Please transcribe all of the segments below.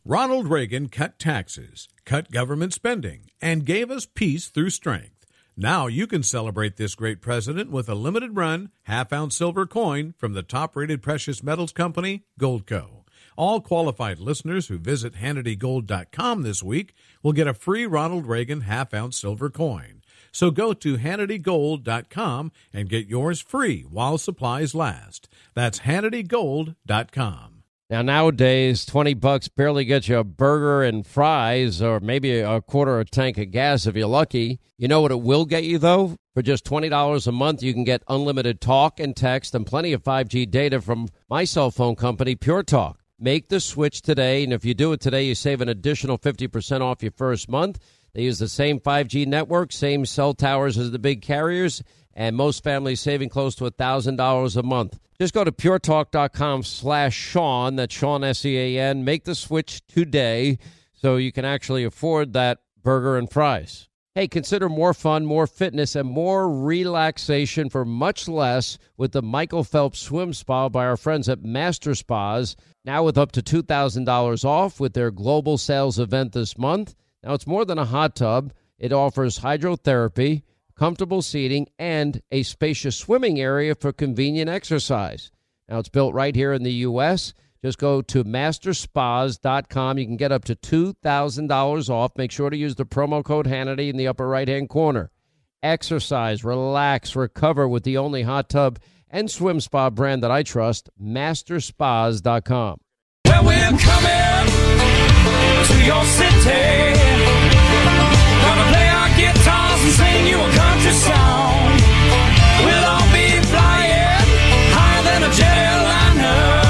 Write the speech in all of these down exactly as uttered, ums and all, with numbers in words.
Ronald Reagan cut taxes, cut government spending, and gave us peace through strength. Now you can celebrate this great president with a limited run, half-ounce silver coin from the top-rated precious metals company, Goldco. All qualified listeners who visit Hannity Gold dot com this week will get a free Ronald Reagan half-ounce silver coin. So go to Hannity Gold dot com and get yours free while supplies last. That's Hannity Gold dot com. Now, nowadays, twenty bucks barely gets you a burger and fries or maybe a quarter of a tank of gas if you're lucky. You know what it will get you, though? For just twenty dollars a month, you can get unlimited talk and text and plenty of five G data from my cell phone company, Pure Talk. Make the switch today, and if you do it today, you save an additional fifty percent off your first month. They use the same five G network, same cell towers as the big carriers, and most families saving close to one thousand dollars a month. Just go to puretalk.com slash Sean, that's Sean, S E A N. Make the switch today so you can actually afford that burger and fries. Hey, consider more fun, more fitness, and more relaxation for much less with the Michael Phelps Swim Spa by our friends at Master Spas, now with up to two thousand dollars off with their global sales event this month. Now, it's more than a hot tub. It offers hydrotherapy, comfortable seating, and a spacious swimming area for convenient exercise. Now, it's built right here in the U S Just go to master spas dot com. You can get up to two thousand dollars off. Make sure to use the promo code Hannity in the upper right-hand corner. Exercise, relax, recover with the only hot tub and swim spa brand that I trust, master spas dot com. Well, we're coming to your city. Gonna play our guitars and sing you a country song. We'll all be flying higher than a jet airliner.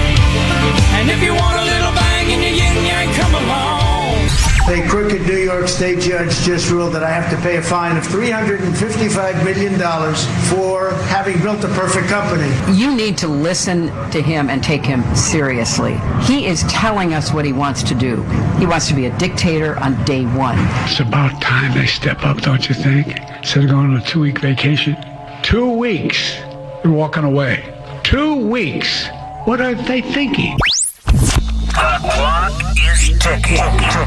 And if you want a little bang in your yin yang, come along. A crooked New York State judge just ruled that I have to pay a fine of three hundred fifty-five million dollars for having built a perfect company. You need to listen to him and take him seriously. He is telling us what he wants to do. He wants to be a dictator on day one. It's about time they step up, don't you think? Instead of going on a two-week vacation. Two weeks. They're walking away. Two weeks. What are they thinking? The clock is ticking.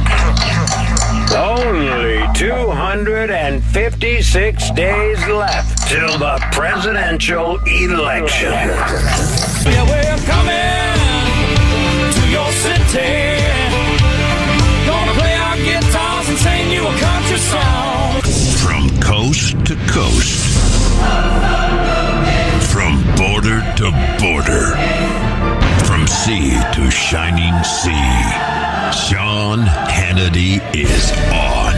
Only two hundred fifty-six days left till the presidential election. Yeah, we're coming to your city. Gonna play our guitars and sing you a country song. From coast to coast. From border to border. From sea to shining sea, Sean Hannity is on.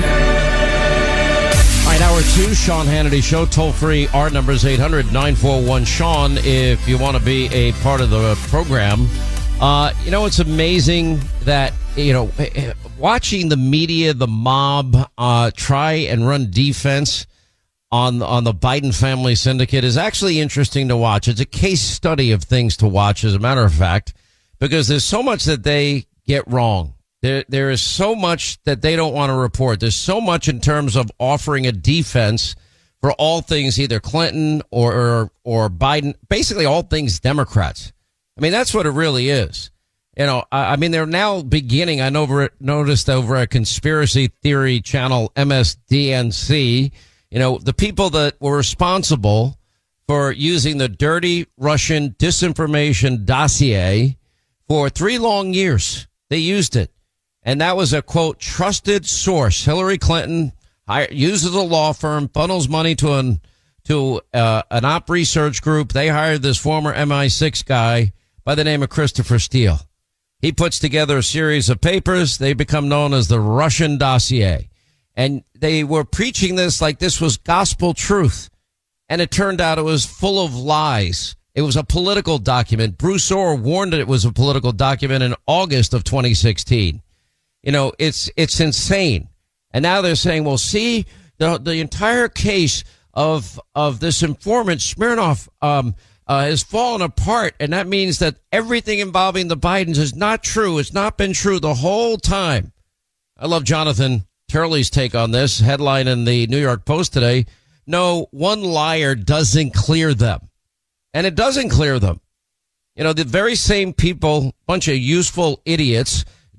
All right, hour two, Sean Hannity Show. Toll free, our number is eight hundred nine four one Sean if you want to be a part of the program. Uh, you know, it's amazing that, you know, watching the media, the mob uh, try and run defense on on the Biden family syndicate is actually interesting to watch. It's a case study of things to watch, as a matter of fact, because there's so much that they get wrong. There there is so much that they don't want to report. There's so much in terms of offering a defense for all things either Clinton or or, or Biden, basically all things Democrats. I mean, that's what it really is. You know, I, I mean, they're now beginning, I know, noticed over at Conspiracy Theory channel M S D N C, you know, the people that were responsible for using the dirty Russian disinformation dossier for three long years. They used it. And that was a, quote, trusted source. Hillary Clinton hire, uses a law firm, funnels money to an to uh, an op research group. They hired this former M I six guy by the name of Christopher Steele. He puts together a series of papers. They become known as the Russian dossier. And they were preaching this like this was gospel truth. And it turned out it was full of lies. It was a political document. Bruce Orr warned it was a political document in August of twenty sixteen. You know, it's it's insane. And now they're saying, well, see, the the entire case of of this informant, Smirnov, um, uh, has fallen apart. And that means that everything involving the Bidens is not true. It's not been true the whole time. I love Jonathan Turley's take on this. Headline in the New York Post today. No, one liar doesn't clear them. And it doesn't clear them. You know, the very same people, bunch of useful idiots,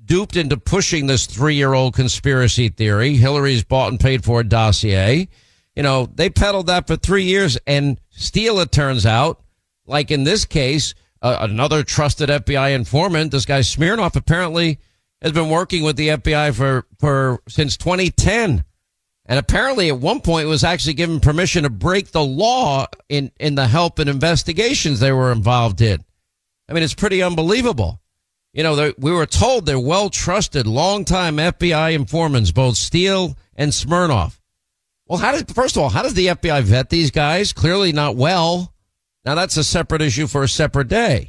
duped into pushing this three-year-old conspiracy theory. Hillary's bought and paid for a dossier. You know, they peddled that for three years, and Steele, it turns out, like in this case, uh, another trusted F B I informant, this guy Smirnoff, apparently has been working with the F B I for, for since twenty ten. And apparently at one point was actually given permission to break the law in, in the help and investigations they were involved in. I mean, it's pretty unbelievable. You know, we were told they're well-trusted, long-time F B I informants, both Steele and Smirnoff. Well, how did, first of all, how does the F B I vet these guys? Clearly not well. Now, that's a separate issue for a separate day.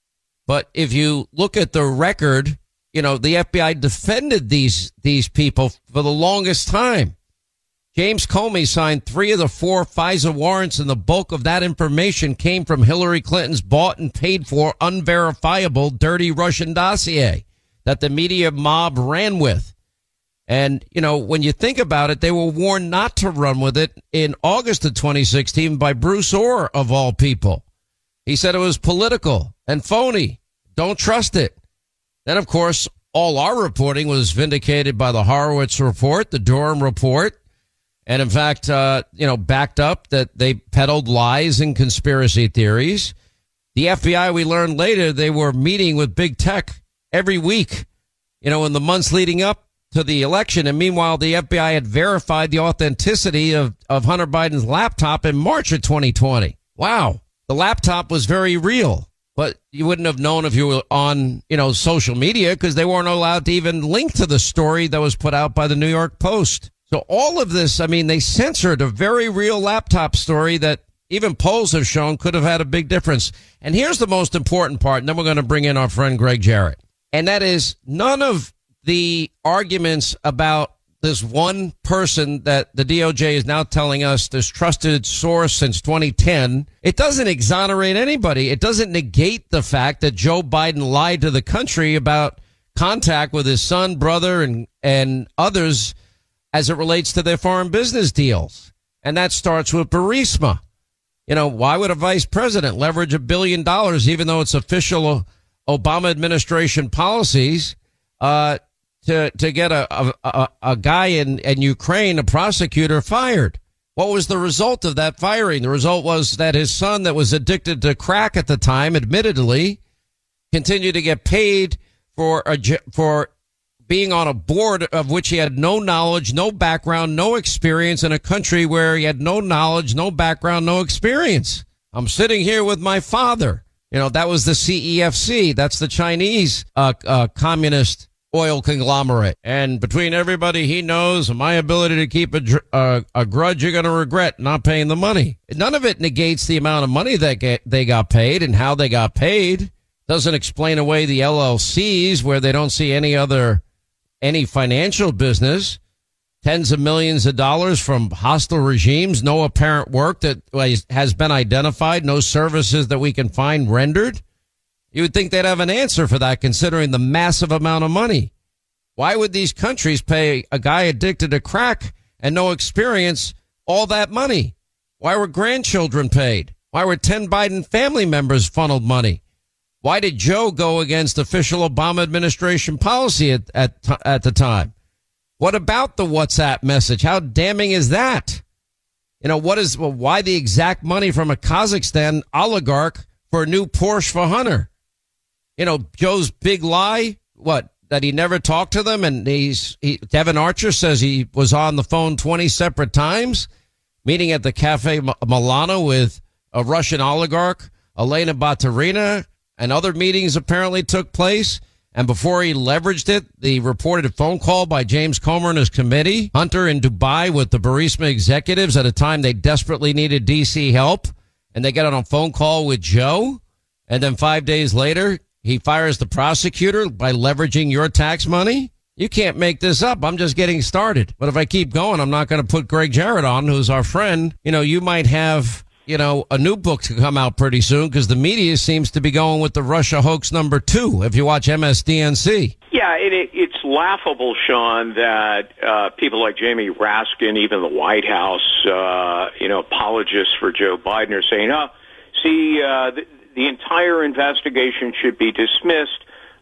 But if you look at the record, you know, the F B I defended these these people for the longest time. James Comey signed three of the four FISA warrants, and the bulk of that information came from Hillary Clinton's bought and paid for, unverifiable, dirty Russian dossier that the media mob ran with. And, you know, when you think about it, they were warned not to run with it in August of twenty sixteen by Bruce Orr, of all people. He said it was political and phony. Don't trust it. Then, of course, all our reporting was vindicated by the Horowitz report, the Durham report. And in fact, uh, you know, backed up that they peddled lies and conspiracy theories. The F B I, we learned later, they were meeting with big tech every week, you know, in the months leading up to the election. And meanwhile, the F B I had verified the authenticity of, of Hunter Biden's laptop in March of twenty twenty. Wow. The laptop was very real, but you wouldn't have known if you were on, you know, social media because they weren't allowed to even link to the story that was put out by the New York Post. So all of this, I mean, they censored a very real laptop story that even polls have shown could have had a big difference. And here's the most important part, and then we're going to bring in our friend Greg Jarrett. And that is none of the arguments about this one person that the D O J is now telling us, this trusted source since twenty ten, it doesn't exonerate anybody. It doesn't negate the fact that Joe Biden lied to the country about contact with his son, brother, and, and others as it relates to their foreign business deals. And that starts with Burisma. You know, why would a vice president leverage a billion dollars, even though it's official Obama administration policies, uh, to, to get a, a, a guy in, in Ukraine, a prosecutor, fired? What was the result of that firing? The result was that his son, that was addicted to crack at the time, admittedly, continued to get paid for a, for being on a board of which he had no knowledge, no background, no experience, in a country where he had no knowledge, no background, no experience. I'm sitting here with my father. You know, that was the C E F C. That's the Chinese uh, uh, communist oil conglomerate. And between everybody he knows and my ability to keep a, uh, a grudge you're going to regret not paying the money. None of it negates the amount of money that get, they got paid and how they got paid. Doesn't explain away the L L Cs where they don't see any other any financial business, tens of millions of dollars from hostile regimes, no apparent work that has been identified, no services that we can find rendered. You would think they'd have an answer for that, considering the massive amount of money. Why would these countries pay a guy addicted to crack and no experience all that money? Why were grandchildren paid? Why were ten Biden family members funneled money? Why did Joe go against official Obama administration policy at, at, at the time? What about the WhatsApp message? How damning is that? You know, what is, well, why the exact money from a Kazakhstan oligarch for a new Porsche for Hunter? You know, Joe's big lie, what, that he never talked to them? And he's, he, Devin Archer says he was on the phone twenty separate times, meeting at the Cafe Milano with a Russian oligarch, Elena Baturina, and other meetings apparently took place. And before he leveraged it, the reported phone call by James Comer and his committee, Hunter in Dubai with the Burisma executives at a time they desperately needed D C help. And they get on a phone call with Joe. And then five days later, he fires the prosecutor by leveraging your tax money. You can't make this up. I'm just getting started. But if I keep going, I'm not going to put Greg Jarrett on, who's our friend. You know, you might have, you know, a new book to come out pretty soon because the media seems to be going with the Russia hoax number two, if you watch M S D N C. Yeah, it, it, it's laughable, Sean, that uh, people like Jamie Raskin, even the White House, uh, you know, apologists for Joe Biden are saying, oh, see, uh, the, the entire investigation should be dismissed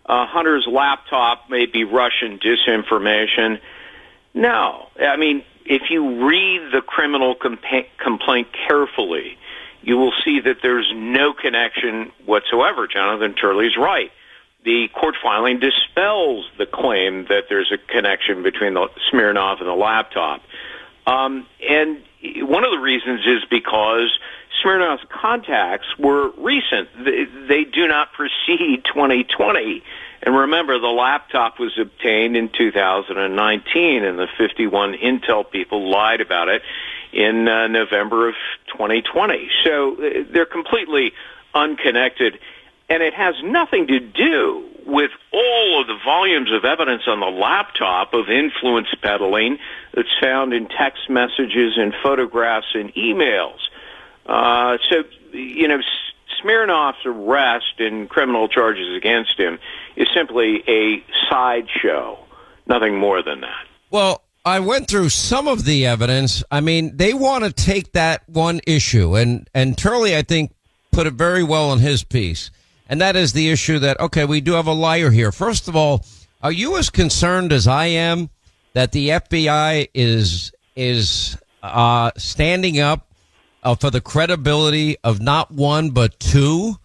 uh, Hunter's laptop may be Russian disinformation. No. I mean, if you read the criminal compa- complaint carefully, you will see that there's no connection whatsoever. Jonathan Turley's right. The court filing dispels the claim that there's a connection between the Smirnov and the laptop. Um, and one of the reasons is because Smirnov's contacts were recent. They, they do not precede twenty twenty. And remember, the laptop was obtained in two thousand nineteen, and the fifty-one Intel people lied about it in uh, November of twenty twenty. So uh, they're completely unconnected. And it has nothing to do with all of the volumes of evidence on the laptop of influence peddling that's found in text messages and photographs and emails. Uh, so, you know, Smirnov's arrest and criminal charges against him is simply a sideshow, nothing more than that. Well, I went through some of the evidence. I mean, they want to take that one issue, and, and Turley, I think, put it very well in his piece. And that is the issue that, okay, we do have a liar here. First of all, are you as concerned as I am that the F B I is is uh, standing up uh, for the credibility of not one but two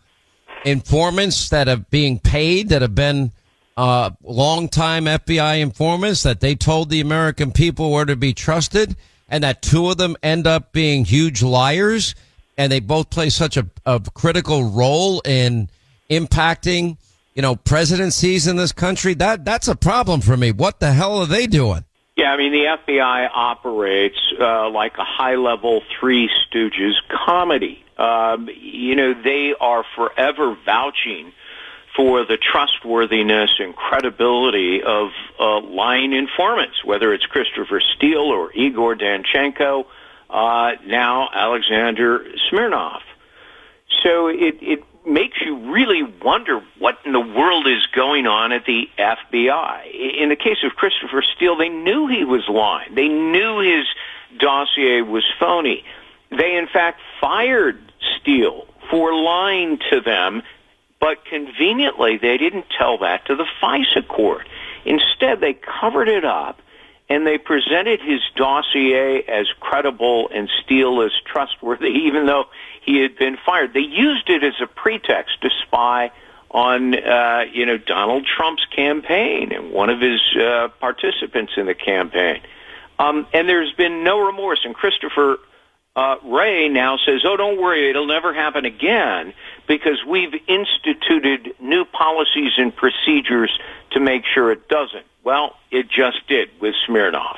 informants that are being paid, that have been uh, longtime F B I informants, that they told the American people were to be trusted, and that two of them end up being huge liars, and they both play such a, a critical role in impacting, you know, presidencies in this country? That that's a problem for me. What the hell are they doing? Yeah, I mean, the F B I operates uh, like a high-level Three Stooges comedy. Um, you know, they are forever vouching for the trustworthiness and credibility of uh, lying informants, whether it's Christopher Steele or Igor Danchenko, uh, now Alexander Smirnov. So it, it makes you really wonder what in the world is going on at the F B I. In the case of Christopher Steele, they knew he was lying. They knew his dossier was phony. They, in fact, fired Steele for lying to them, but conveniently they didn't tell that to the FISA court. Instead, they covered it up, and they presented his dossier as credible and Steele as trustworthy, even though he had been fired. They used it as a pretext to spy on, uh, you know, Donald Trump's campaign and one of his uh, participants in the campaign. Um, and there's been no remorse. And Christopher uh, Wray now says, oh, don't worry, it'll never happen again, because we've instituted new policies and procedures to make sure it doesn't. Well, it just did with Smirnov.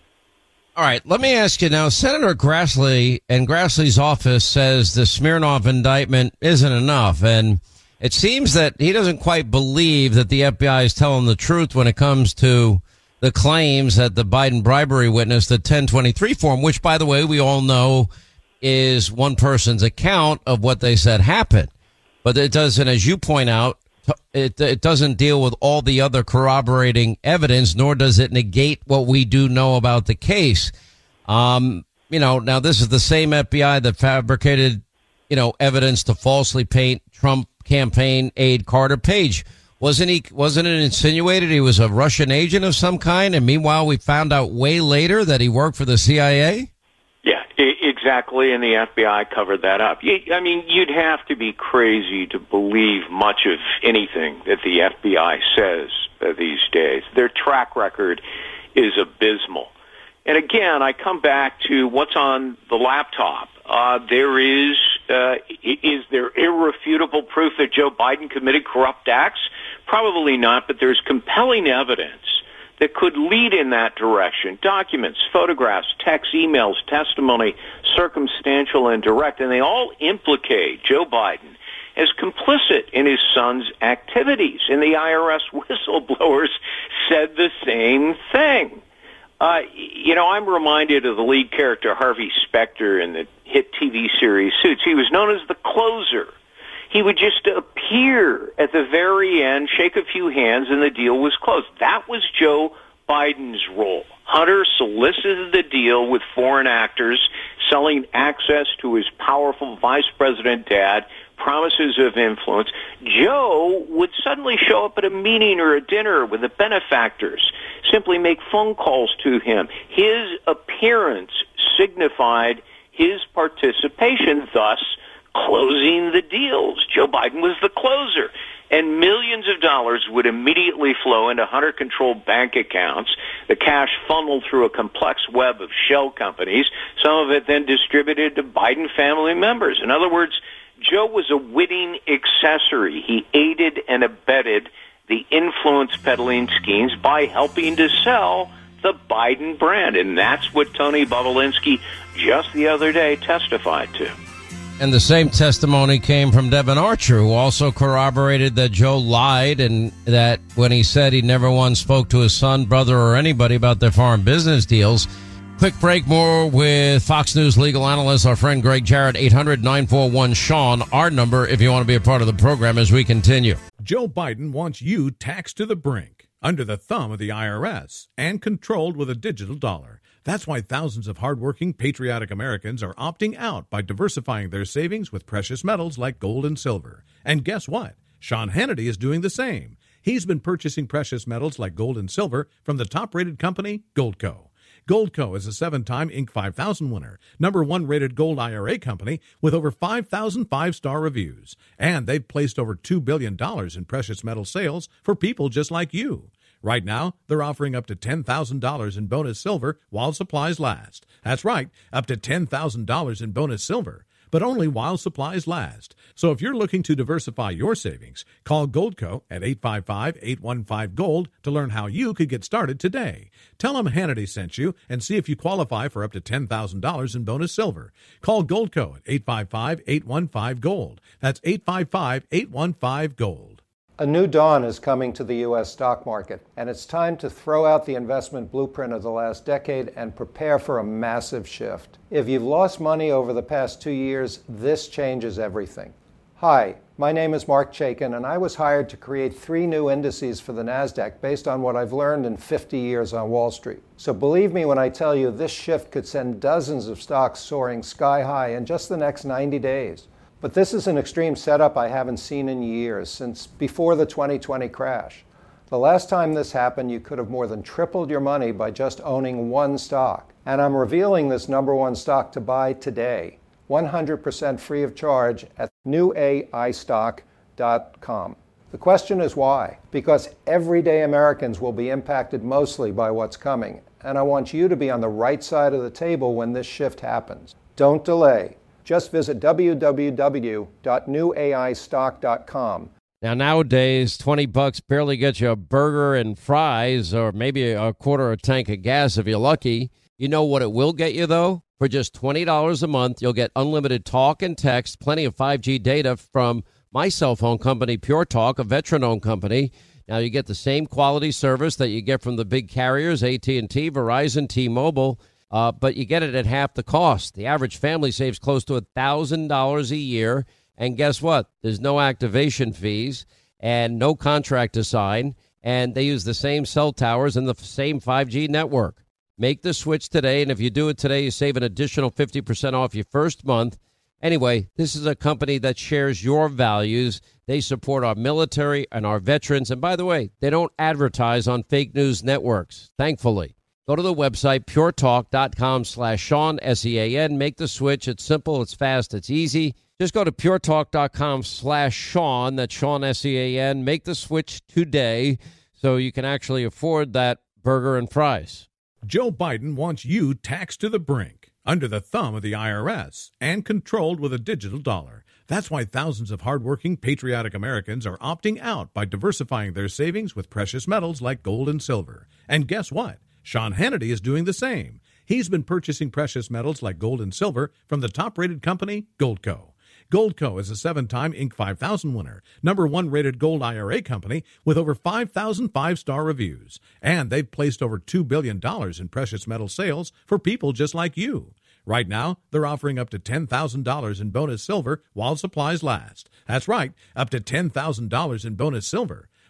All right, let me ask you now, Senator Grassley and Grassley's office says the Smirnov indictment isn't enough, and it seems that he doesn't quite believe that the F B I is telling the truth when it comes to the claims that the Biden bribery witness, the ten twenty-three form, which, by the way, we all know is one person's account of what they said happened. But it doesn't, as you point out, It, it doesn't deal with all the other corroborating evidence, nor does it negate what we do know about the case. Um, you know, now this is the same F B I that fabricated, you know, evidence to falsely paint Trump campaign aide Carter Page. Wasn't he, wasn't it insinuated he was a Russian agent of some kind? And meanwhile, we found out way later that he worked for the C I A? Yeah, exactly, and the F B I covered that up. I mean, you'd have to be crazy to believe much of anything that the F B I says uh, these days. Their track record is abysmal. And again, I come back to what's on the laptop. Uh, there is, uh, is there irrefutable proof that Joe Biden committed corrupt acts? Probably not, but there's compelling evidence that could lead in that direction. Documents, photographs, texts, emails, testimony, circumstantial and direct, and they all implicate Joe Biden as complicit in his son's activities. And the I R S whistleblowers said the same thing. Uh, you know, I'm reminded of the lead character, Harvey Specter, in the hit T V series Suits. He was known as the closer. He would just appear at the very end, shake a few hands, and the deal was closed. That was Joe Biden's role. Hunter solicited the deal with foreign actors, selling access to his powerful vice president dad, promises of influence, Joe would suddenly show up at a meeting or a dinner with the benefactors, simply make phone calls to him. His appearance signified his participation, thus closing the deals. Joe Biden was the closer. And millions of dollars would immediately flow into Hunter-controlled bank accounts. The cash funneled through a complex web of shell companies, some of it then distributed to Biden family members. In other words, Joe was a witting accessory. He aided and abetted the influence peddling schemes by helping to sell the Biden brand. And that's what Tony Bobulinski just the other day testified to. And the same testimony came from Devin Archer, who also corroborated that Joe lied and that when he said he never once spoke to his son, brother, or anybody about their foreign business deals. Quick break, more with Fox News legal analyst, our friend Greg Jarrett, eight hundred nine four one Sean, our number if you want to be a part of the program as we continue. Joe Biden wants you taxed to the brink, under the thumb of the I R S, and controlled with a digital dollar. That's why thousands of hardworking, patriotic Americans are opting out by diversifying their savings with precious metals like gold and silver. And guess what? Sean Hannity is doing the same. He's been purchasing precious metals like gold and silver from the top-rated company, Goldco. Goldco is a seven-time Inc five thousand winner, number one rated gold I R A company with over five thousand five-star reviews. And they've placed over two billion dollars in precious metal sales for people just like you. Right now, they're offering up to ten thousand dollars in bonus silver while supplies last. That's right, up to ten thousand dollars in bonus silver, but only while supplies last. So if you're looking to diversify your savings, call Goldco at eight five five, eight one five, GOLD to learn how you could get started today. Tell them Hannity sent you and see if you qualify for up to ten thousand dollars in bonus silver. Call Goldco at eight five five, eight one five, GOLD. That's eight five five, eight one five, GOLD. A new dawn is coming to the U S stock market, and it's time to throw out the investment blueprint of the last decade and prepare for a massive shift. If you've lost money over the past two years, this changes everything. Hi, my name is Mark Chaikin, and I was hired to create three new indices for the NASDAQ based on what I've learned in fifty years on Wall Street. So believe me when I tell you this shift could send dozens of stocks soaring sky high in just the next ninety days. But this is an extreme setup I haven't seen in years, since before the twenty twenty crash. The last time this happened, you could have more than tripled your money by just owning one stock. And I'm revealing this number one stock to buy today, one hundred percent free of charge at new A I stock dot com. The question is why? Because everyday Americans will be impacted mostly by what's coming, and I want you to be on the right side of the table when this shift happens. Don't delay. Just visit w w w dot new A I stock dot com. Now, nowadays, twenty bucks barely gets you a burger and fries or maybe a quarter of a tank of gas if you're lucky. You know what it will get you, though? For just twenty dollars a month, you'll get unlimited talk and text, plenty of five G data from my cell phone company, Pure Talk, a veteran-owned company. Now, you get the same quality service that you get from the big carriers, A T and T, Verizon, T-Mobile. Uh, but you get it at half the cost. The average family saves close to one thousand dollars a year. And guess what? There's no activation fees and no contract to sign. And they use the same cell towers and the same five G network. Make the switch today. And if you do it today, you save an additional fifty percent off your first month. Anyway, this is a company that shares your values. They support our military and our veterans. And by the way, they don't advertise on fake news networks, thankfully. Go to the website, pure talk dot com slash Sean, S E A N. Make the switch. It's simple. It's fast. It's easy. Just go to pure talk dot com slash Sean. That's Sean, S E A N. Make the switch today so you can actually afford that burger and fries. Joe Biden wants you taxed to the brink, under the thumb of the I R S, and controlled with a digital dollar. That's why thousands of hardworking, patriotic Americans are opting out by diversifying their savings with precious metals like gold and silver. And guess what? Sean Hannity is doing the same. He's been purchasing precious metals like gold and silver from the top-rated company, Goldco. Goldco is a seven-time Inc five thousand winner, number one rated gold I R A company with over five thousand five-star reviews. And they've placed over two billion dollars in precious metal sales for people just like you. Right now, they're offering up to ten thousand dollars in bonus silver while supplies last. That's right, up to ten thousand dollars in bonus silver.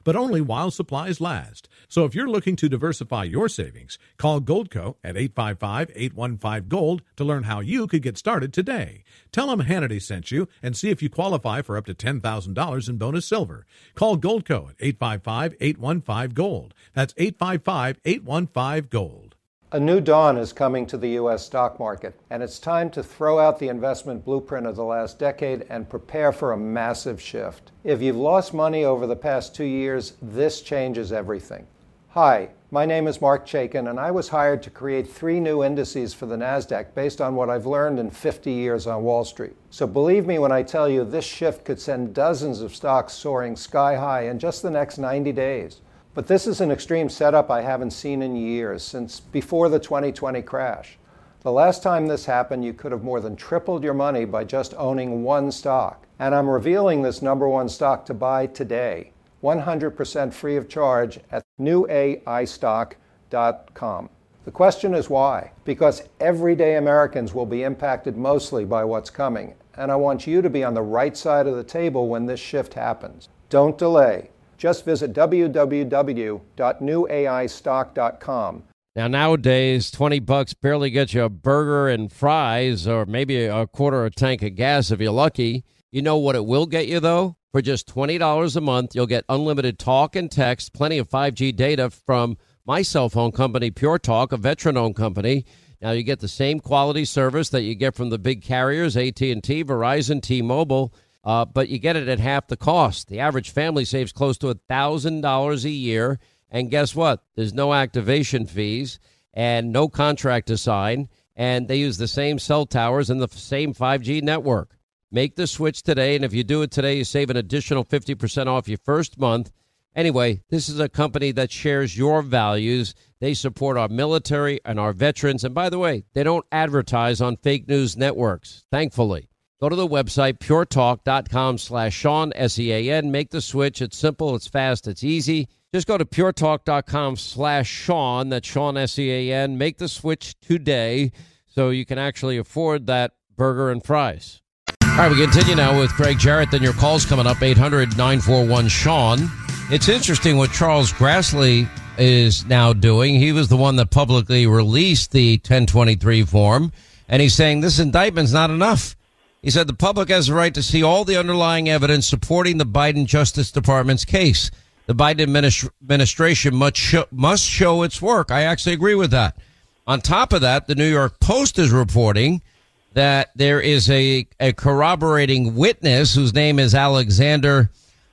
but only while supplies last. So if you're looking to diversify your savings, call Goldco at eight five five, eight one five, GOLD to learn how you could get started today. Tell them Hannity sent you and see if you qualify for up to ten thousand dollars in bonus silver. Call Goldco at eight five five, eight one five, GOLD. That's eight five five, eight one five, GOLD. A new dawn is coming to the U S stock market, and it's time to throw out the investment blueprint of the last decade and prepare for a massive shift. If you've lost money over the past two years, this changes everything. Hi, my name is Mark Chaikin, and I was hired to create three new indices for the NASDAQ based on what I've learned in fifty years on Wall Street. So believe me when I tell you this shift could send dozens of stocks soaring sky high in just the next ninety days. But this is an extreme setup I haven't seen in years, since before the twenty twenty crash. The last time this happened, you could have more than tripled your money by just owning one stock. And I'm revealing this number one stock to buy today, one hundred percent free of charge at new A I stock dot com. The question is why? Because everyday Americans will be impacted mostly by what's coming, and I want you to be on the right side of the table when this shift happens. Don't delay. Just visit w w w dot new A I stock dot com. Now, nowadays, twenty bucks barely gets you a burger and fries or maybe a quarter of a tank of gas if you're lucky. You know what it will get you, though? For just twenty dollars a month, you'll get unlimited talk and text, plenty of five G data from my cell phone company, Pure Talk, a veteran-owned company. Now, you get the same quality service that you get from the big carriers, A T and T, Verizon, T-Mobile. Uh, but you get it at half the cost. The average family saves close to one thousand dollars a year. And guess what? There's no activation fees and no contract to sign. And they use the same cell towers and the same five G network. Make the switch today. And if you do it today, you save an additional fifty percent off your first month. Anyway, this is a company that shares your values. They support our military and our veterans. And by the way, they don't advertise on fake news networks, thankfully. Go to the website, pure talk dot com slash Sean, S E A N. Make the switch. It's simple, it's fast, it's easy. Just go to pure talk dot com slash Sean, that's Sean, S E A N. Make the switch today so you can actually afford that burger and fries. All right, we continue now with Greg Jarrett. Then your call's coming up, eight hundred, nine four one, Sean. It's interesting what Charles Grassley is now doing. He was the one that publicly released the ten twenty-three form, and he's saying this indictment's not enough. He said the public has a right to see all the underlying evidence supporting the Biden Justice Department's case. The Biden administ- administration must show, must show its work. I actually agree with that. On top of that, the New York Post is reporting that there is a, a corroborating witness whose name is Alexander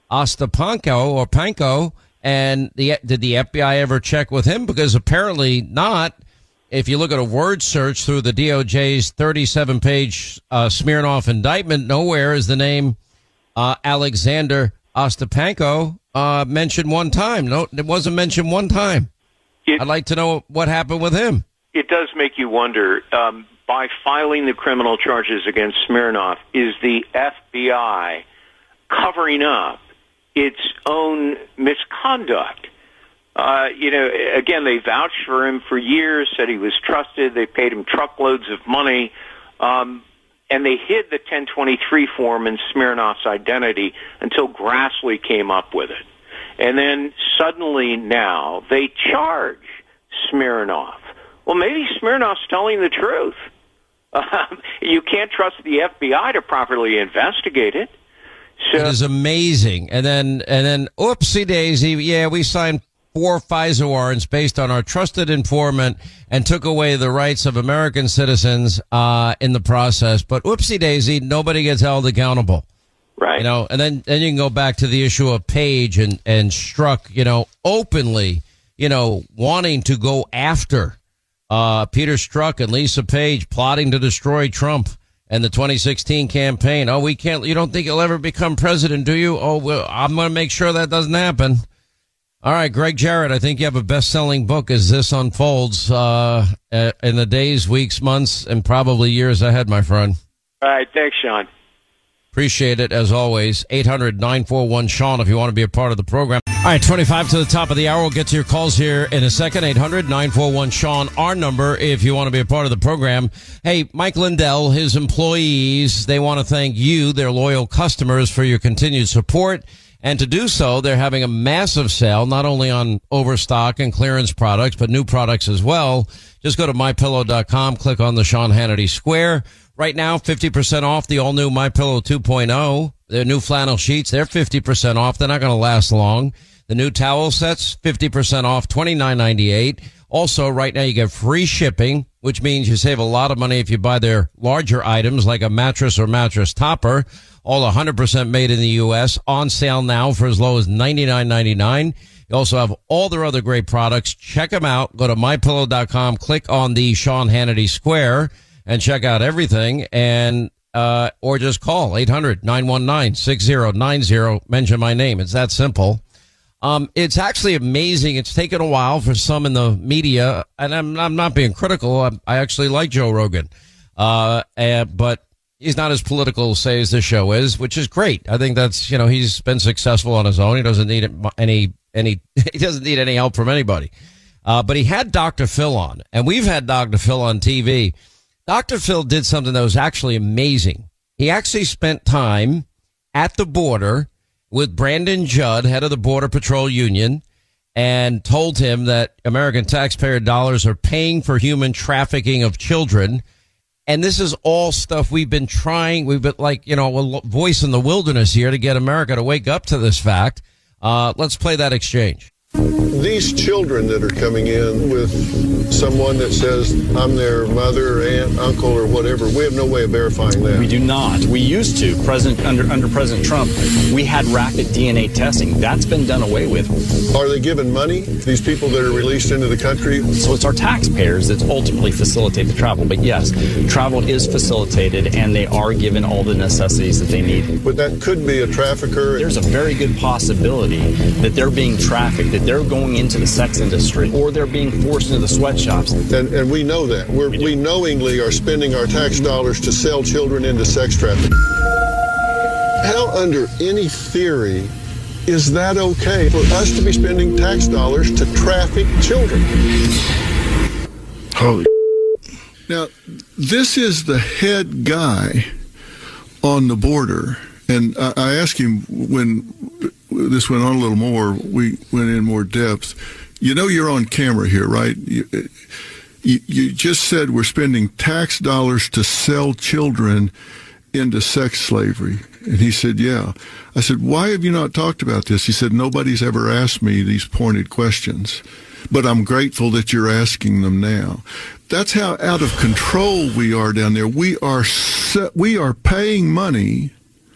Ostapenko or Panko. And the, did the F B I ever check with him? Because apparently not. If you look at a word search through the D O J's thirty-seven page uh, Smirnoff indictment, nowhere is the name uh, Alexander Ostapenko uh, mentioned one time. No, it wasn't mentioned one time. It, I'd like to know what happened with him. It does make you wonder, um, by filing the criminal charges against Smirnoff, is the F B I covering up its own misconduct? Uh, you know, again, they vouched for him for years, said he was trusted. They paid him truckloads of money, um, and they hid the ten twenty-three form in Smirnoff's identity until Grassley came up with it. And then suddenly now they charge Smirnoff. Well, maybe Smirnoff's telling the truth. Um, you can't trust the F B I to properly investigate it. So, it is amazing. And then, and then, oopsie daisy, yeah, we signed four FISA warrants based on our trusted informant and took away the rights of American citizens uh, in the process. But whoopsie daisy, nobody gets held accountable. Right. You know, and then, then you can go back to the issue of Page and, and Strzok, you know, openly, you know, wanting to go after uh, Peter Strzok and Lisa Page, plotting to destroy Trump and the twenty sixteen campaign. Oh, we can't, you don't think he'll ever become president, do you? Oh, well, I'm going to make sure that doesn't happen. All right, Greg Jarrett, I think you have a best-selling book as this unfolds uh, in the days, weeks, months, and probably years ahead, my friend. All right, thanks, Sean. Appreciate it, as always. eight hundred, nine four one, Sean, if you want to be a part of the program. All right, twenty-five to the top of the hour. We'll get to your calls here in a second. eight hundred, nine four one, Sean, our number, if you want to be a part of the program. Hey, Mike Lindell, his employees, they want to thank you, their loyal customers, for your continued support And to do so, they're having a massive sale, not only on overstock and clearance products, but new products as well. Just go to my pillow dot com, click on the Sean Hannity Square. Right now, fifty percent off the all-new MyPillow two point oh. Their new flannel sheets, they're fifty percent off. They're not going to last long. The new towel sets, fifty percent off, twenty-nine ninety-eight. Also, right now, you get free shipping, which means you save a lot of money if you buy their larger items like a mattress or mattress topper. All one hundred percent made in the U S, on sale now for as low as ninety-nine ninety-nine. You also have all their other great products. Check them out. Go to my pillow dot com, click on the Sean Hannity Square, and check out everything. And uh or just call eight hundred nine one nine six zero nine zero. Mention my name. It's that simple. Um, it's actually amazing. It's taken a while for some in the media, and I'm, I'm not being critical. I, I actually like Joe Rogan, uh, and, but he's not as political, say, as this show is, which is great. I think that's, you know, he's been successful on his own. He doesn't need any, any, he doesn't need any help from anybody. Uh, but he had Doctor Phil on, and we've had Doctor Phil on T V. Doctor Phil did something that was actually amazing. He actually spent time at the border with Brandon Judd, head of the Border Patrol Union, and told him that American taxpayer dollars are paying for human trafficking of children. And this is all stuff we've been trying. We've been like, you know, a voice in the wilderness here to get America to wake up to this fact. Uh, let's play that exchange. These children that are coming in with someone that says I'm their mother, aunt, uncle, or whatever, we have no way of verifying that. We do not. We used to. President under under President Trump, we had rapid D N A testing. That's been done away with. Are they given money, these people that are released into the country? So it's our taxpayers that ultimately facilitate the travel. But yes, travel is facilitated, and they are given all the necessities that they need. But that could be a trafficker. There's a very good possibility that they're being trafficked, that they're going into the sex industry, or they're being forced into the sweatshops. And, and we know that. We're, we, we knowingly are spending our tax dollars to sell children into sex trafficking. How, under any theory, is that okay for us to be spending tax dollars to traffic children? Holy. Now, this is the head guy on the border. And I, I asked him when this went on a little more, we went in more depth. You know, you're on camera here, right? You, you, you just said we're spending tax dollars to sell children into sex slavery. And he said, yeah. I said, why have you not talked about this? He said, nobody's ever asked me these pointed questions, but I'm grateful that you're asking them now. That's how out of control we are down there. We are, we are paying money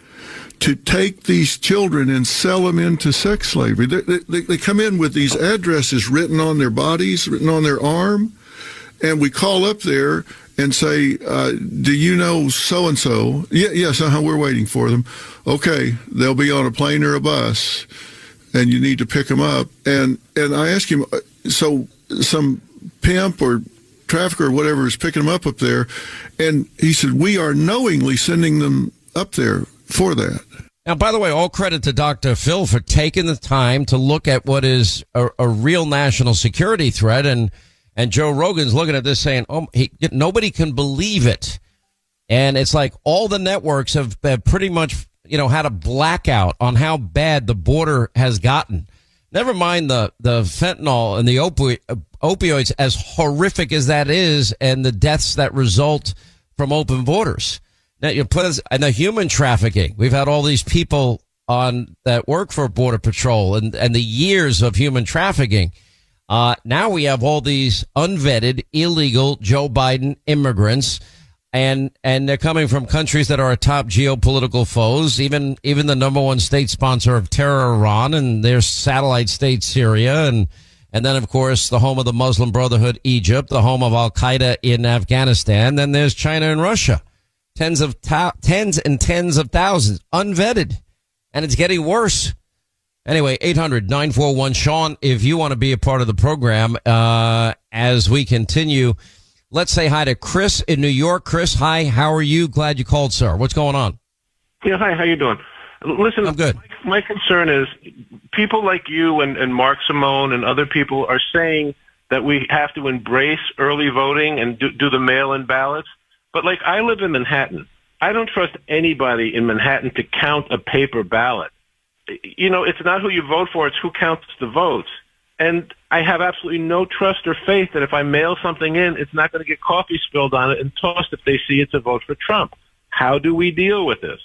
to take these children and sell them into sex slavery. They, they, they come in with these addresses written on their bodies, written on their arm, and we call up there and say, uh, do you know so-and-so? Yeah, yes, uh-huh, we're waiting for them. Okay, they'll be on a plane or a bus, and you need to pick them up. And, and I asked him, so some pimp or trafficker or whatever is picking them up up there, and he said, we are knowingly sending them up there for that. Now, by the way, all credit to Doctor Phil for taking the time to look at what is a, a real national security threat. And, and Joe Rogan's looking at this saying, oh, he, nobody can believe it. And it's like all the networks have, have pretty much, you know, had a blackout on how bad the border has gotten. Never mind the, the fentanyl and the opi- opioids, as horrific as that is, and the deaths that result from open borders. Now you put us and the human trafficking. We've had all these people on that work for Border Patrol and, and the years of human trafficking. Uh, now we have all these unvetted, illegal Joe Biden immigrants, and, and they're coming from countries that are our top geopolitical foes, even, even the number one state sponsor of terror, Iran, and their satellite state, Syria. And, and then, of course, the home of the Muslim Brotherhood, Egypt, the home of Al-Qaeda in Afghanistan. Then there's China and Russia. Tens of ta- tens and tens of thousands unvetted, and it's getting worse. Anyway, eight hundred nine four one Sean, if you want to be a part of the program, uh, as we continue, let's say hi to Chris in New York. Chris, hi. How are you? Glad you called, sir. What's going on? Yeah. Hi. How you doing? Listen, I'm good. My, my concern is people like you and, and Mark Simone and other people are saying that we have to embrace early voting and do, do the mail-in ballots. But, like, I live in Manhattan. I don't trust anybody in Manhattan to count a paper ballot. you know, it's not who you vote for, it's who counts the votes. And I have absolutely no trust or faith that if I mail something in, it's not going to get coffee spilled on it and tossed if they see it's a vote for Trump. How do we deal with this?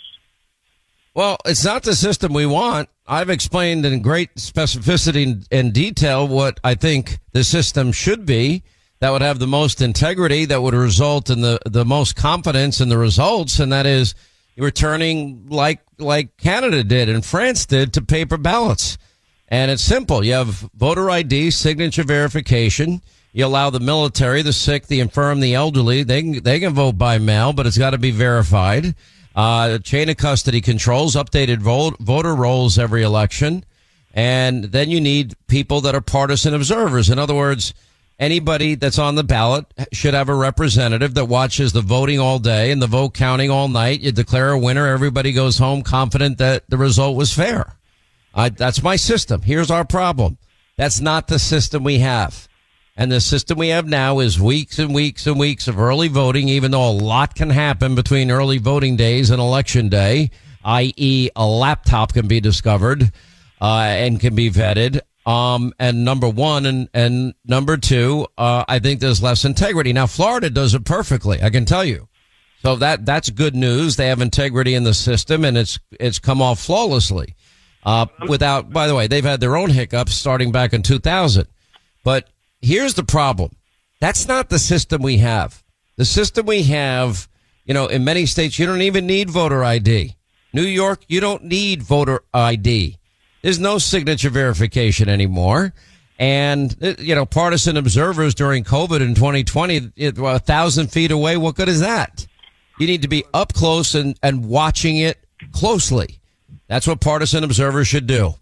Well, it's not the system we want. I've explained in great specificity and detail what I think the system should be that would have the most integrity, that would result in the, the most confidence in the results, and that is returning like like Canada did and France did to paper ballots. And it's simple. You have voter I D, signature verification. You allow the military, the sick, the infirm, the elderly. They can, they can vote by mail, but it's got to be verified. Uh, chain of custody controls, updated vote, voter rolls every election. And then you need people that are partisan observers. In other words, anybody that's on the ballot should have a representative that watches the voting all day and the vote counting all night. You declare a winner. Everybody goes home confident that the result was fair. I, that's my system. Here's our problem. That's not the system we have. And the system we have now is weeks and weeks and weeks of early voting, even though a lot can happen between early voting days and election day, that is a laptop can be discovered uh, and can be vetted. Um, and number one and, and number two, uh, I think there's less integrity. Now, Florida does it perfectly, I can tell you. So that that's good news. They have integrity in the system, and it's it's come off flawlessly. Uh, without, by the way, they've had their own hiccups starting back in two thousand. But here's the problem. That's not the system we have. The system we have, you know, in many states, you don't even need voter I D. New York, you don't need voter I D. There's no signature verification anymore. And, you know, partisan observers during COVID in twenty twenty, a thousand feet away, what good is that? You need to be up close and, and watching it closely. That's what partisan observers should do.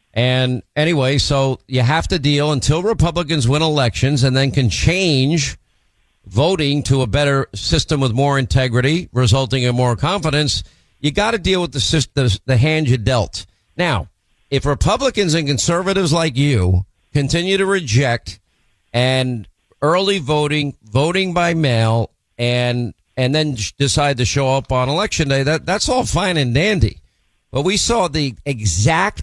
And anyway, so you have to deal until Republicans win elections and then can change voting to a better system with more integrity, resulting in more confidence. You got to deal with the, system, the hand you dealt. Now, if Republicans and conservatives like you continue to reject and early voting, voting by mail, and and then decide to show up on election day, that that's all fine and dandy. But we saw the exact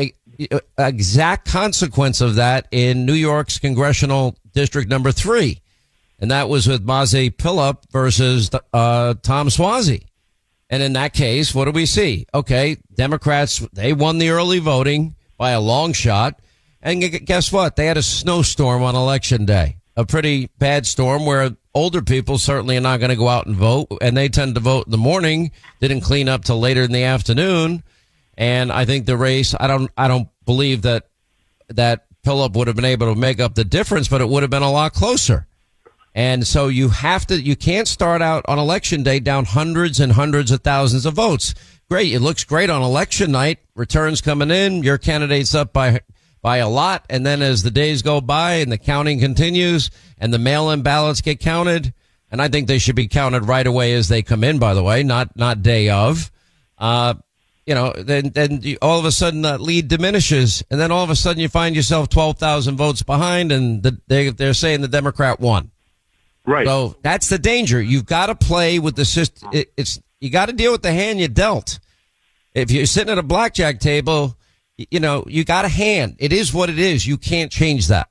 exact consequence of that in New York's congressional district number three, and that was with Mazi Pilip versus uh, Tom Suozzi. And in that case, what do we see? Okay, Democrats, they won the early voting by a long shot. And guess what? They had a snowstorm on election day, a pretty bad storm where older people certainly are not going to go out and vote. And they tend to vote in the morning, didn't clean up till later in the afternoon. And I think the race, I don't, I don't believe that, that Pilip would have been able to make up the difference, but it would have been a lot closer. And so you have to, you can't start out on election day down hundreds and hundreds of thousands of votes. Great. It looks great on election night. Returns coming in. Your candidate's up by, by a lot. And then as the days go by and the counting continues and the mail-in ballots get counted, and I think they should be counted right away as they come in, by the way, not, not day of, uh, you know, then, then you, all of a sudden that lead diminishes. And then all of a sudden you find yourself twelve thousand votes behind and the, they, they're saying the Democrat won. Right. So that's the danger. You've got to play with the system. It, it's, you got to deal with the hand you dealt. If you're sitting at a blackjack table, you know, you got a hand. It is what it is. You can't change that.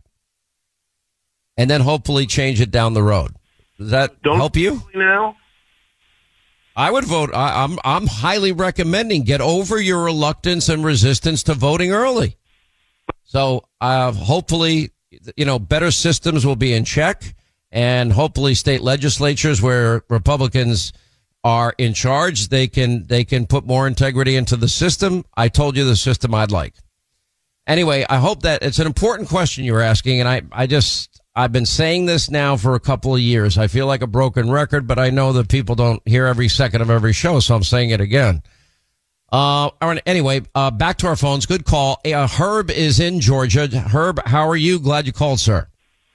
And then hopefully change it down the road. Does that Don't help you? Now? I would vote. I, I'm, I'm highly recommending get over your reluctance and resistance to voting early. So, uh, hopefully, you know, better systems will be in check. And hopefully state legislatures where Republicans are in charge, they can they can put more integrity into the system. I told you the system I'd like. Anyway, I hope that it's an important question you're asking. And I, I just I've been saying this now for a couple of years. I feel like a broken record, but I know that people don't hear every second of every show. So I'm saying it again. Uh, all right, anyway, uh, back to our phones. Good call. Uh, Herb is in Georgia. Herb, how are you? Glad you called, sir.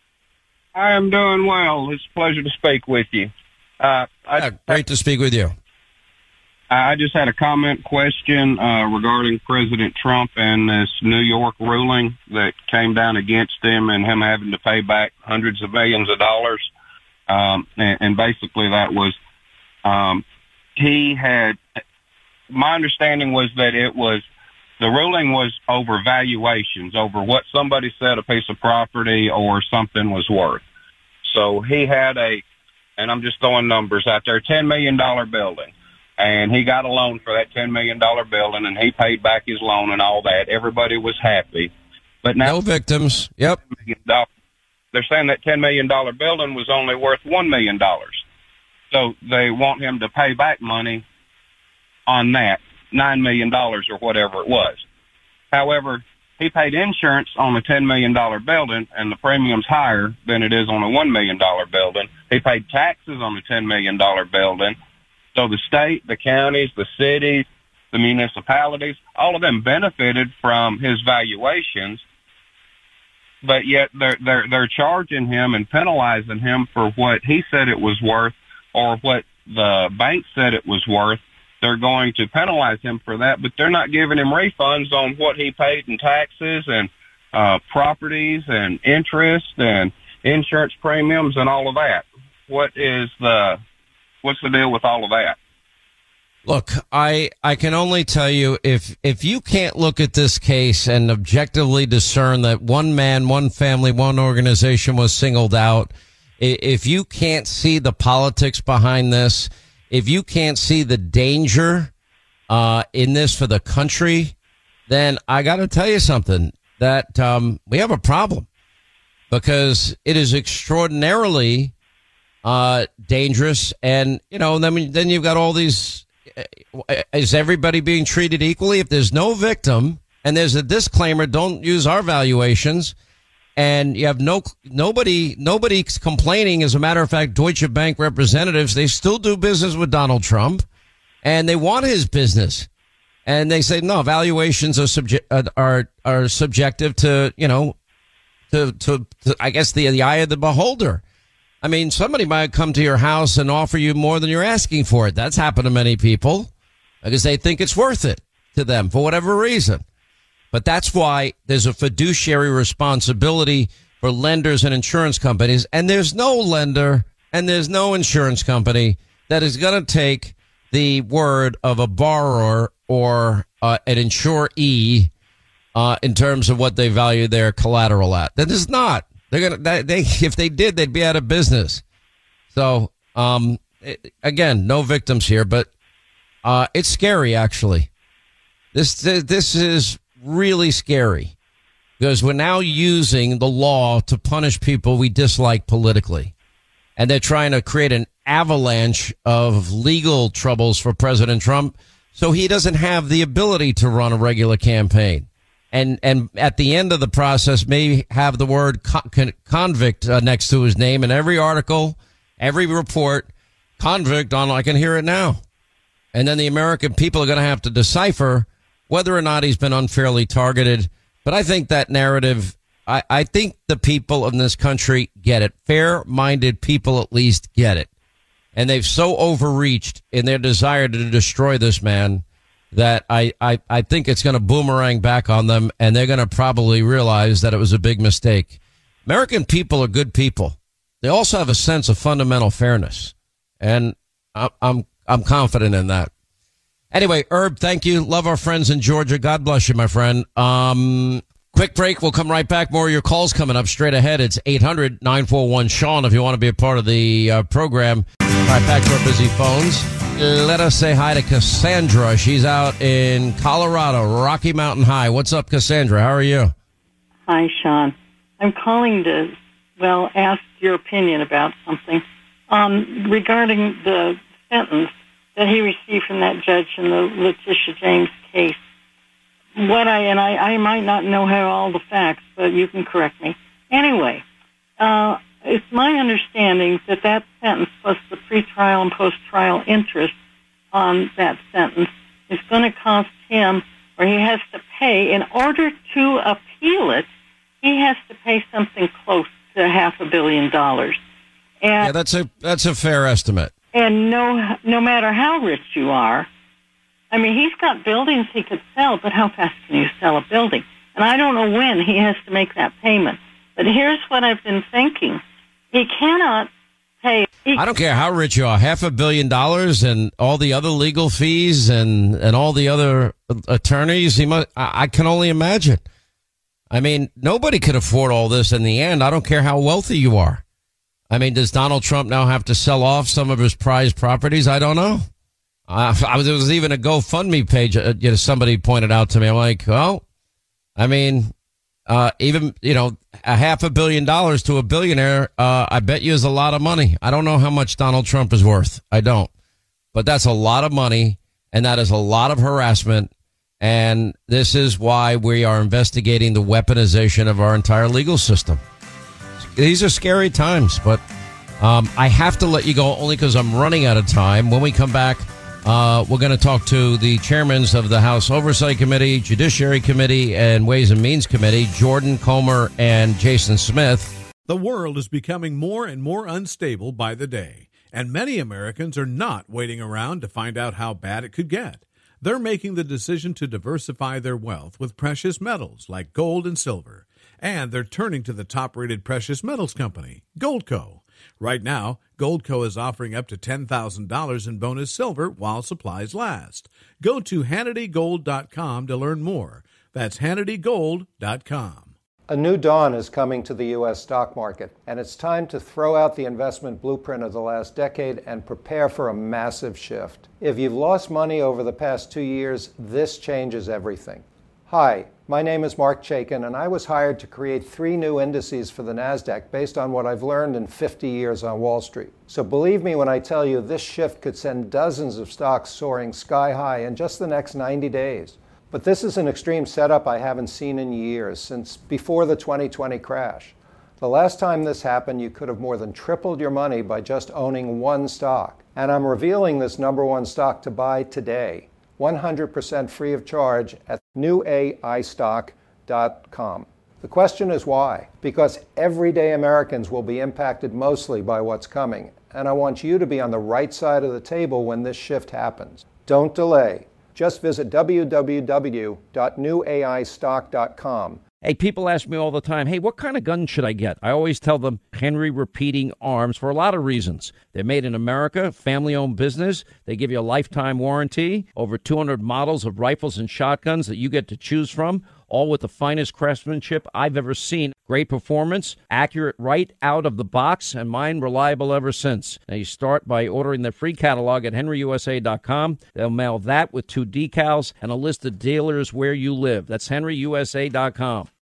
I am doing well. It's a pleasure to speak with you. Uh, I, yeah, great to speak with you. I just had a comment question uh, regarding President Trump and this New York ruling that came down against him and him having to pay back hundreds of millions of dollars. Um, and, and basically that was um, he had – my understanding was that it was the ruling was over valuations, over what somebody said a piece of property or something was worth. So he had a, and I'm just throwing numbers out there, ten million dollars building. And he got a loan for that ten million dollars building, and he paid back his loan and all that. Everybody was happy. But now, no victims. Yep. They're saying that ten million dollars building was only worth one million dollars. So they want him to pay back money on that, nine million dollars or whatever it was. However, he paid insurance on the ten million dollars building, and the premium's higher than it is on a one million dollars building. He paid taxes on the ten million dollars building. So the state, the counties, the cities, the municipalities, all of them benefited from his valuations, but yet they're, they're, they're charging him and penalizing him for what he said it was worth or what the bank said it was worth. They're going to penalize him for that, but they're not giving him refunds on what he paid in taxes and uh, properties and interest and insurance premiums and all of that. What is the, what's the deal with all of that? Look, I I can only tell you, if if you can't look at this case and objectively discern that one man, one family, one organization was singled out, if you can't see the politics behind this, if you can't see the danger uh, in this for the country, then I got to tell you something, that um, we have a problem, because it is extraordinarily uh, dangerous. And, you know, then, then you've got all these. Is everybody being treated equally? If there's no victim and there's a disclaimer, don't use our valuations, and you have no nobody nobody's complaining. As a matter of fact, Deutsche Bank representatives, they still do business with Donald Trump, and they want his business, and they say no, valuations are subject are are subjective to, you know, to to, to I guess the the eye of the beholder. I mean, somebody might come to your house and offer you more than you're asking for it. That's happened to many people because they think it's worth it to them for whatever reason. But that's why there's a fiduciary responsibility for lenders and insurance companies. And there's no lender and there's no insurance company that is going to take the word of a borrower or uh, an insuree uh, in terms of what they value their collateral at. That is not. They're gonna. They if they did, they'd be out of business. So, um, it, again, no victims here, but uh, it's scary. Actually, this this is really scary because we're now using the law to punish people we dislike politically, and they're trying to create an avalanche of legal troubles for President Trump, so he doesn't have the ability to run a regular campaign. And and at the end of the process, may have the word con- convict uh, next to his name in every article, every report, convict on, I can hear it now. And then the American people are going to have to decipher whether or not he's been unfairly targeted. But I think that narrative, I, I think the people in this country get it. Fair-minded people at least get it. And they've so overreached in their desire to destroy this man that I, I, I think it's going to boomerang back on them, and they're going to probably realize that it was a big mistake. American people are good people. They also have a sense of fundamental fairness, and I, I'm I'm confident in that. Anyway, Herb, thank you. Love our friends in Georgia. God bless you, my friend. Um, quick break. We'll come right back. More of your calls coming up straight ahead. It's eight hundred nine four one Sean if you want to be a part of the uh, program. Right back to our busy phones. Let us say hi to Cassandra. She's out in Colorado, Rocky Mountain High. What's up, Cassandra? How are you? Hi, Sean. I'm calling to, well, ask your opinion about something um, regarding the sentence that he received from that judge in the Letitia James case. What I, and I, I might not know how all the facts, but you can correct me. Anyway, uh, it's my understanding that that sentence plus the pretrial and post-trial interest on that sentence is going to cost him, or he has to pay, in order to appeal it, he has to pay something close to half a billion dollars. And, yeah, that's a that's a fair estimate. And no, no matter how rich you are, I mean, he's got buildings he could sell, but how fast can you sell a building? And I don't know when he has to make that payment. But here's what I've been thinking. He cannot Hey, I don't care how rich you are, half a billion dollars and all the other legal fees and, and all the other attorneys. He must, I, I can only imagine. I mean, nobody could afford all this in the end. I don't care how wealthy you are. I mean, does Donald Trump now have to sell off some of his prized properties? I don't know. Uh, I was, there was even a GoFundMe page. Uh, you know, somebody pointed out to me. I'm like, well, I mean, uh, even, you know, a half a billion dollars to a billionaire, uh, I bet you is a lot of money. I don't know how much Donald Trump is worth. I don't. But that's a lot of money, and that is a lot of harassment. And this is why we are investigating the weaponization of our entire legal system. These are scary times, but um, I have to let you go only because I'm running out of time. When we come back, uh, we're going to talk to the chairmen of the House Oversight Committee, Judiciary Committee, and Ways and Means Committee, Jordan Comer and Jason Smith. The world is becoming more and more unstable by the day, and many Americans are not waiting around to find out how bad it could get. They're making the decision to diversify their wealth with precious metals like gold and silver. And they're turning to the top-rated precious metals company, Goldco. Right now, Goldco is offering up to ten thousand dollars in bonus silver while supplies last. Go to Hannity Gold dot com to learn more. That's Hannity Gold dot com. A new dawn is coming to the U S stock market, and it's time to throw out the investment blueprint of the last decade and prepare for a massive shift. If you've lost money over the past two years, this changes everything. Hi, my name is Mark Chaikin, and I was hired to create three new indices for the NASDAQ based on what I've learned in fifty years on Wall Street. So believe me when I tell you this shift could send dozens of stocks soaring sky high in just the next ninety days. But this is an extreme setup I haven't seen in years, since before the twenty twenty crash. The last time this happened, you could have more than tripled your money by just owning one stock. And I'm revealing this number one stock to buy today, one hundred percent free of charge at new A I stock dot com. The question is why? Because everyday Americans will be impacted mostly by what's coming, and I want you to be on the right side of the table when this shift happens. Don't delay. Just visit w w w dot new A I stock dot com. Hey, people ask me all the time, hey, what kind of gun should I get? I always tell them Henry Repeating Arms for a lot of reasons. They're made in America, family-owned business. They give you a lifetime warranty, over two hundred models of rifles and shotguns that you get to choose from, all with the finest craftsmanship I've ever seen. Great performance, accurate right out of the box, and mine reliable ever since. Now, you start by ordering the free catalog at henry u s a dot com. They'll mail that with two decals and a list of dealers where you live. That's henry u s a dot com.